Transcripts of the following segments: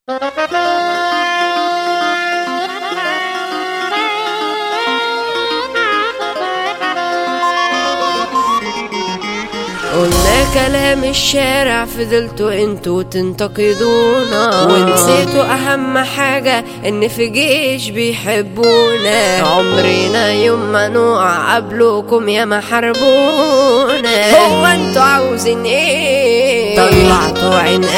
قلنا كلام الشارع فضلتوا انتوا تنتقدونا، ونسيتوا اهم حاجة ان في جيش بيحبونا. عمرنا يوم ما نقع قبلكم يا ما حاربونا. هو انتوا عاوزين ايه؟ طلعتوا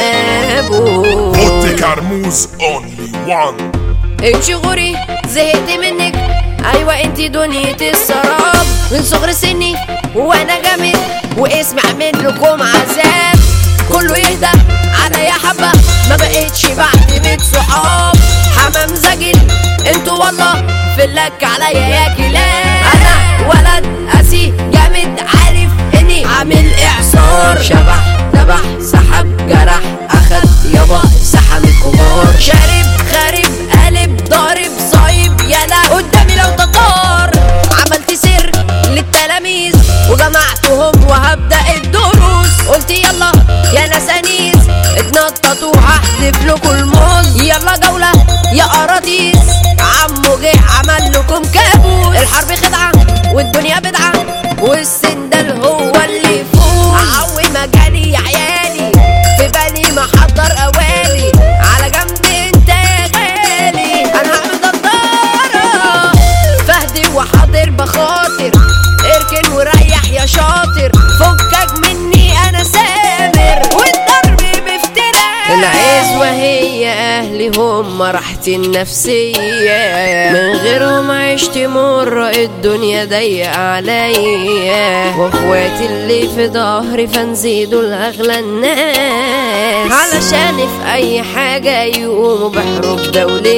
عنقابو. حط كرموز only one. امشي غوري زهقت منك، ايوه انتي دنيا السراب. من صغر سني وانا جامد واسمي عامل لكم عذاب. كله يهدى عليا حبه، ما بقتش بعتمد صحاب. حمام زجل انتوا والله في اللك عليا يا كلاب. انا ولد قاسي جامد، عارف اني عامل اعصار. شبح ذبح سحب جرح اخد يابا سحب الكبار. شارب خارب قالب ضارب صايب يلا قدامي لو تطار. عملت سر للتلاميذ وجمعتهم وهبدأ الدروس. قلت يلا يا ناس انيس اتنططوا هحذف لكم الموز. يلا جولة يا قراطيس، عمو جه عمل لكم كابوس. الحرب خدعة والدنيا بدعة والسندال هو اللي يفوز. عوي مجالي يا عيالي في بالي محضر اوالي. على جنب انت يا غالي انا هعمل ضدارة. فهدي وحاضر بخاطر، اركن وريح يا شاطر. فكك مني انا سامر والضرب بفتراء. العزوة هي اهلي هم راحتي النفسية. من غيرهم عشت مرة الدنيا ضيقة عليا. واخواتي اللي في ظهري فنزيدوا الاغلى الناس، علشان في اي حاجة يقوموا بحروب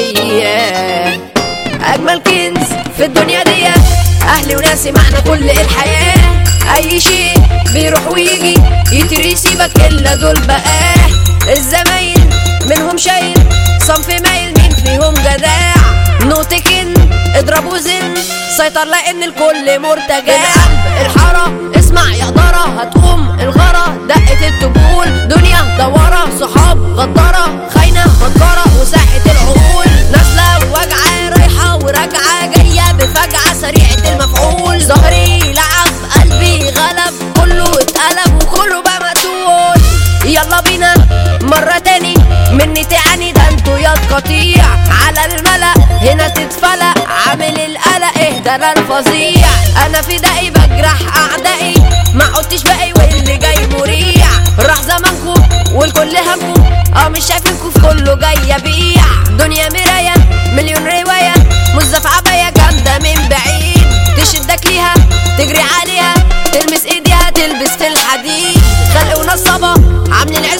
دولية. اجمل كنز في الدنيا دي اهلي وناسي معنا كل الحياة. اي شيء بيروح ويجي يتري سيبك الا دول بقاه. الزمايل منهم شايل صنف مايل، مين فيهم جداع؟ نوتكن اضربوا زن سيطر لان الكل مرتجع. الحارة اسمع يا قدرة هتقوم الغارة. دقة الطبول دنيا دوارة، صحاب غدارة خاينة مكارة وساحة العقول. نازلة وجعة رايحة وراجعة جاية بفجعة سريعة المفعول. ظهري لعب قلبي غلب كله اتقلب وكله بقى مقتول. يلا بينا مرة تاني مني تعني ده انتوا يا قطيع. على الملأ هنا تتفلق عامل القلق اهدى انا الفظيع. انا في دقي بجرح اعدائي ما عدتش باقي واللي جاي مريع. راح زمانكم والكل همكم مش شايفينكم في كله جاي بيع. دنيا مراية مليون رواية مزف عباية جامدة من بعيد. تشدك ليها تجري عليها تلمس ايديها تلبس في الحديد. خلق ونصابة عاملين